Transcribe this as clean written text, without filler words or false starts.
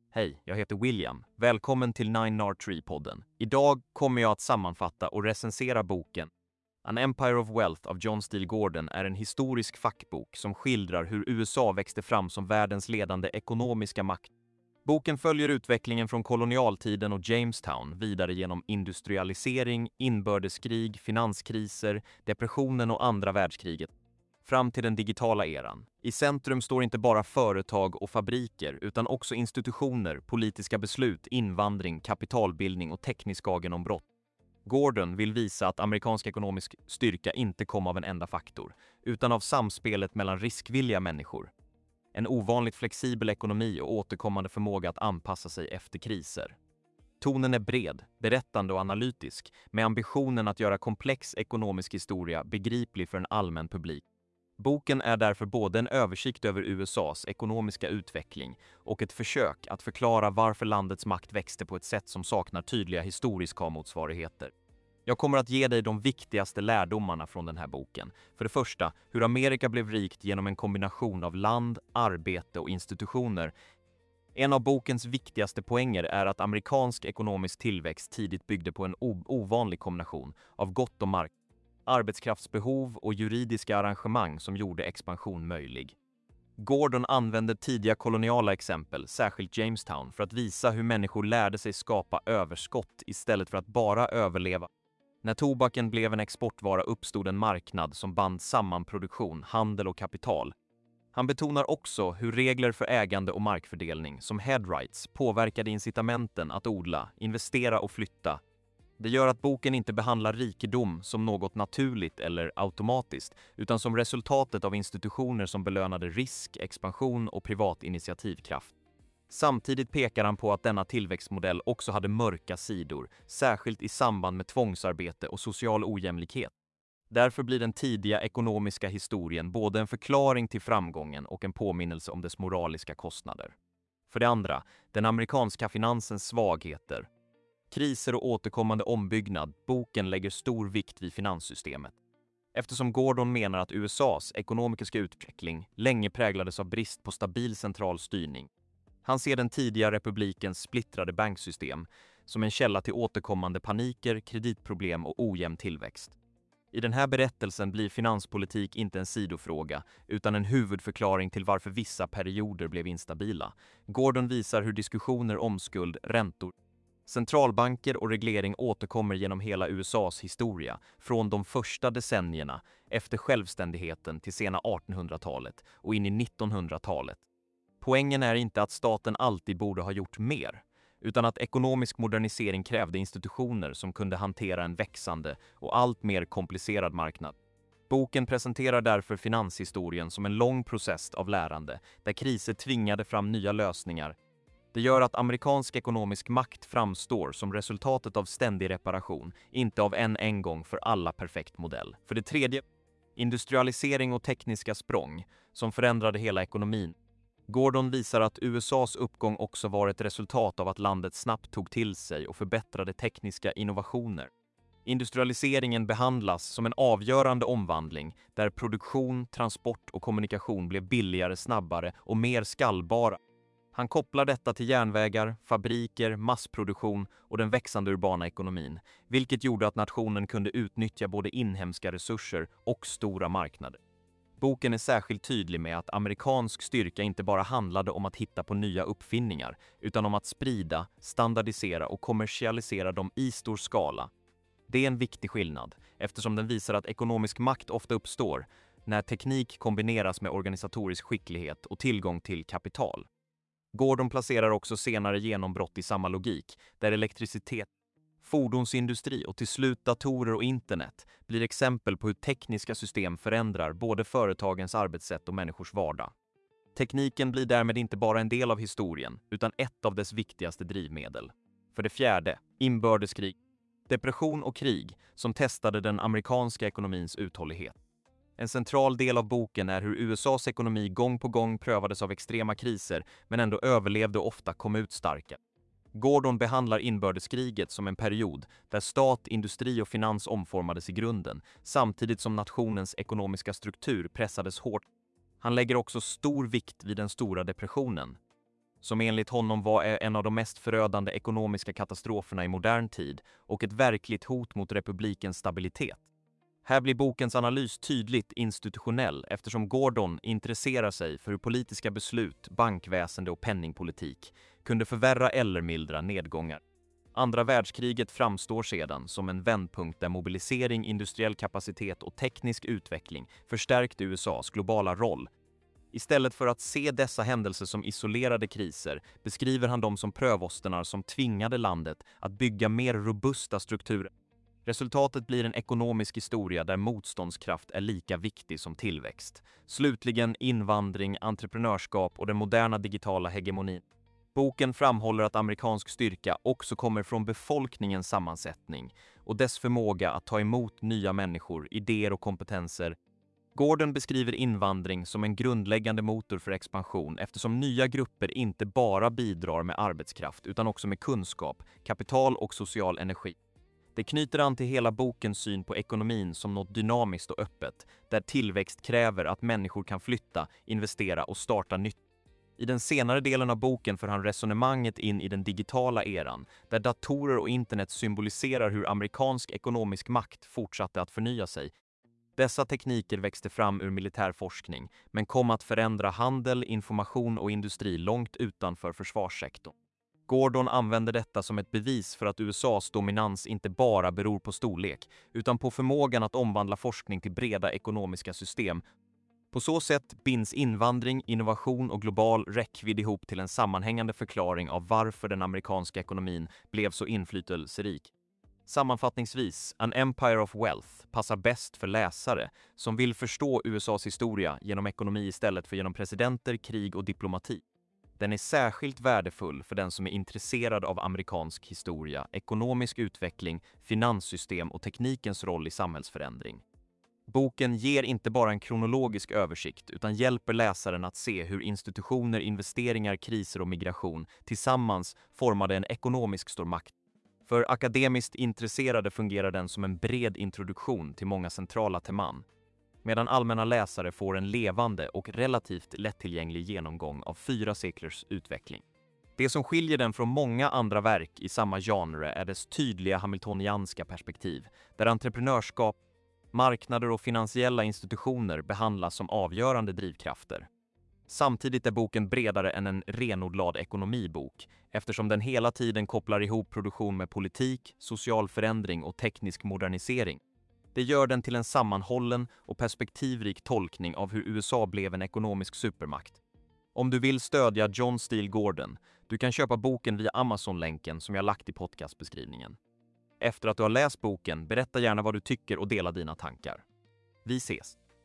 Hej, jag heter William. Välkommen till 9R3-podden. Idag kommer jag att sammanfatta och recensera boken An Empire of Wealth av John Steele Gordon är en historisk fackbok som skildrar hur USA växte fram som världens ledande ekonomiska makt. Boken följer utvecklingen från kolonialtiden och Jamestown vidare genom industrialisering, inbördeskrig, finanskriser, depressionen och andra världskriget fram till den digitala eran. I centrum står inte bara företag och fabriker utan också institutioner, politiska beslut, invandring, kapitalbildning och tekniska genombrott. Gordon vill visa att amerikansk ekonomisk styrka inte kom av en enda faktor, utan av samspelet mellan riskvilliga människor, en ovanligt flexibel ekonomi och återkommande förmåga att anpassa sig efter kriser. Tonen är bred, berättande och analytisk, med ambitionen att göra komplex ekonomisk historia begriplig för en allmän publik. Boken är därför både en översikt över USAs ekonomiska utveckling och ett försök att förklara varför landets makt växte på ett sätt som saknar tydliga historiska motsvarigheter. Jag kommer att ge dig de viktigaste lärdomarna från den här boken. För det första, hur Amerika blev rikt genom en kombination av land, arbete och institutioner. En av bokens viktigaste poänger är att amerikansk ekonomisk tillväxt tidigt byggde på en ovanlig kombination av gott om mark, arbetskraftsbehov och juridiska arrangemang som gjorde expansion möjlig. Gordon använde tidiga koloniala exempel, särskilt Jamestown, för att visa hur människor lärde sig skapa överskott istället för att bara överleva. När tobaken blev en exportvara uppstod en marknad som band samman produktion, handel och kapital. Han betonar också hur regler för ägande och markfördelning, som head rights, påverkade incitamenten att odla, investera och flytta. Det gör att boken inte behandlar rikedom som något naturligt eller automatiskt, utan som resultatet av institutioner som belönade risk, expansion och privat initiativkraft. Samtidigt pekar han på att denna tillväxtmodell också hade mörka sidor, särskilt i samband med tvångsarbete och social ojämlikhet. Därför blir den tidiga ekonomiska historien både en förklaring till framgången och en påminnelse om dess moraliska kostnader. För det andra, den amerikanska finansens svagheter. Kriser och återkommande ombyggnad, boken lägger stor vikt vid finanssystemet. Eftersom Gordon menar att USAs ekonomiska utveckling länge präglades av brist på stabil central styrning. Han ser den tidiga republikens splittrade banksystem som en källa till återkommande paniker, kreditproblem och ojämn tillväxt. I den här berättelsen blir finanspolitik inte en sidofråga utan en huvudförklaring till varför vissa perioder blev instabila. Gordon visar hur diskussioner om skuld, räntor, centralbanker och reglering återkommer genom hela USAs historia, från de första decennierna efter självständigheten till sena 1800-talet och in i 1900-talet. Poängen är inte att staten alltid borde ha gjort mer, utan att ekonomisk modernisering krävde institutioner som kunde hantera en växande och allt mer komplicerad marknad. Boken presenterar därför finanshistorien som en lång process av lärande, där kriser tvingade fram nya lösningar. Det gör att amerikansk ekonomisk makt framstår som resultatet av ständig reparation, inte av en gång för alla perfekt modell. För det tredje, industrialisering och tekniska språng som förändrade hela ekonomin. Gordon visar att USAs uppgång också var ett resultat av att landet snabbt tog till sig och förbättrade tekniska innovationer. Industrialiseringen behandlas som en avgörande omvandling där produktion, transport och kommunikation blev billigare, snabbare och mer skallbara. Han kopplar detta till järnvägar, fabriker, massproduktion och den växande urbana ekonomin, vilket gjorde att nationen kunde utnyttja både inhemska resurser och stora marknader. Boken är särskilt tydlig med att amerikansk styrka inte bara handlade om att hitta på nya uppfinningar, utan om att sprida, standardisera och kommersialisera dem i stor skala. Det är en viktig skillnad, eftersom den visar att ekonomisk makt ofta uppstår när teknik kombineras med organisatorisk skicklighet och tillgång till kapital. Gordon placerar också senare genombrott i samma logik, där elektricitet, fordonsindustri och till slut datorer och internet blir exempel på hur tekniska system förändrar både företagens arbetssätt och människors vardag. Tekniken blir därmed inte bara en del av historien, utan ett av dess viktigaste drivmedel. För det fjärde, inbördeskrig, depression och krig som testade den amerikanska ekonomins uthållighet. En central del av boken är hur USAs ekonomi gång på gång prövades av extrema kriser men ändå överlevde och ofta kom ut starka. Gordon behandlar inbördeskriget som en period där stat, industri och finans omformades i grunden, samtidigt som nationens ekonomiska struktur pressades hårt. Han lägger också stor vikt vid den stora depressionen. som enligt honom var en av de mest förödande ekonomiska katastroferna i modern tid och ett verkligt hot mot republikens stabilitet. Här blir bokens analys tydligt institutionell eftersom Gordon intresserar sig för hur politiska beslut, bankväsende och penningpolitik kunde förvärra eller mildra nedgångar. Andra världskriget framstår sedan som en vändpunkt där mobilisering, industriell kapacitet och teknisk utveckling förstärkte USAs globala roll. Istället för att se dessa händelser som isolerade kriser beskriver han dem som prövostenar som tvingade landet att bygga mer robusta strukturer. Resultatet blir en ekonomisk historia där motståndskraft är lika viktig som tillväxt. Slutligen invandring, entreprenörskap och den moderna digitala hegemonin. Boken framhåller att amerikansk styrka också kommer från befolkningens sammansättning och dess förmåga att ta emot nya människor, idéer och kompetenser. Gordon beskriver invandring som en grundläggande motor för expansion eftersom nya grupper inte bara bidrar med arbetskraft utan också med kunskap, kapital och social energi. Det knyter an till hela bokens syn på ekonomin som något dynamiskt och öppet, där tillväxt kräver att människor kan flytta, investera och starta nytt. I den senare delen av boken för han resonemanget in i den digitala eran, där datorer och internet symboliserar hur amerikansk ekonomisk makt fortsatte att förnya sig. Dessa tekniker växte fram ur militär forskning, men kom att förändra handel, information och industri långt utanför försvarssektorn. Gordon använder detta som ett bevis för att USAs dominans inte bara beror på storlek, utan på förmågan att omvandla forskning till breda ekonomiska system. På så sätt binds invandring, innovation och global räckvidd ihop till en sammanhängande förklaring av varför den amerikanska ekonomin blev så inflytelserik. Sammanfattningsvis, An Empire of Wealth passar bäst för läsare som vill förstå USAs historia genom ekonomi istället för genom presidenter, krig och diplomati. Den är särskilt värdefull för den som är intresserad av amerikansk historia, ekonomisk utveckling, finanssystem och teknikens roll i samhällsförändring. Boken ger inte bara en kronologisk översikt utan hjälper läsaren att se hur institutioner, investeringar, kriser och migration tillsammans formade en ekonomisk stormakt. För akademiskt intresserade fungerar den som en bred introduktion till många centrala teman, medan allmänna läsare får en levande och relativt lättillgänglig genomgång av 4 seklers utveckling. Det som skiljer den från många andra verk i samma genre är dess tydliga hamiltonianska perspektiv, där entreprenörskap, marknader och finansiella institutioner behandlas som avgörande drivkrafter. Samtidigt är boken bredare än en renodlad ekonomibok, eftersom den hela tiden kopplar ihop produktion med politik, social förändring och teknisk modernisering. Det gör den till en sammanhållen och perspektivrik tolkning av hur USA blev en ekonomisk supermakt. Om du vill stödja John Steele Gordon, du kan köpa boken via Amazon-länken som jag lagt i podcastbeskrivningen. Efter att du har läst boken, berätta gärna vad du tycker och dela dina tankar. Vi ses!